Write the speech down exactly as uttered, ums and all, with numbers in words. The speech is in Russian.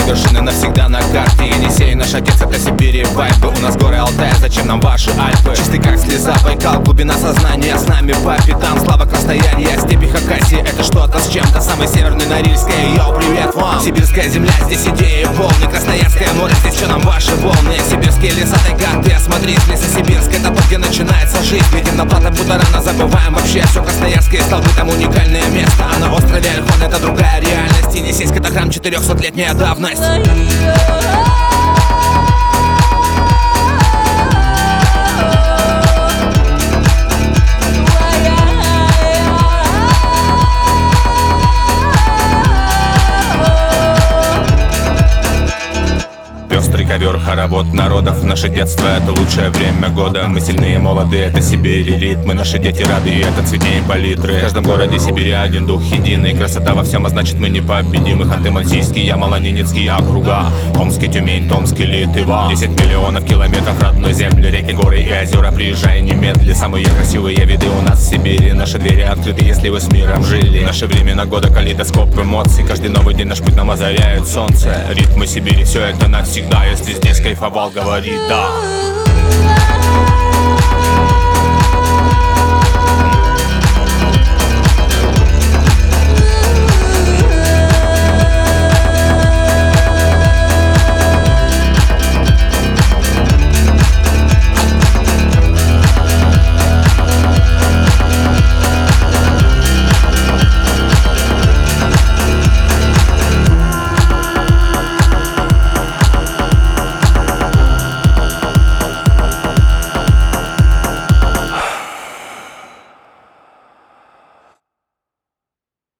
вершины навсегда на карте. Енисей, наш отец, это Сибирь и вайбы. У нас горы Алтая, зачем нам ваши Альпы? Чистый как слеза Байкал, глубина сознания. С нами по пятам, слава Красноярья. Степи Хакасии, это что-то с чем-то. Самый северный Норильская, йоу, привет вам. Сибирская земля, здесь идеи полны. Красноярское море, здесь что нам ваши волны? Сибирские леса, тайга, ты осмотрись. Лесосибирск, это то, где начинается жизнь. Едем на плато Пударана, забываем вообще все. Красноярские столбы, там уникальное место. А на острове Ольхон это другая реальность. Енисейск, это храм четырехсотлетняя давность. Пестрый ковер, хоровод народов. Наше детство — это лучшее время года. Мы сильные, молодые, это Сибирь и ритмы. Наши дети рады, и это цветнее палитры. В каждом городе Сибири один дух единый. Красота во всем, а значит мы непобедимы. Ханты-Мансийский, Ямало-Ненецкий округа. Омский, Тюмень, Томский, Литва. Десять миллионов километров родной земли. Реки, горы и озера, приезжай немедли. Самые красивые виды у нас в Сибири. Наши двери открыты, если вы с миром жили. Наши времена года, калейдоскоп эмоций. Каждый новый день наш путь нам озаряет солнце. Ритмы Сибири, все это навсегда. Если здесь кайфовал, говори да.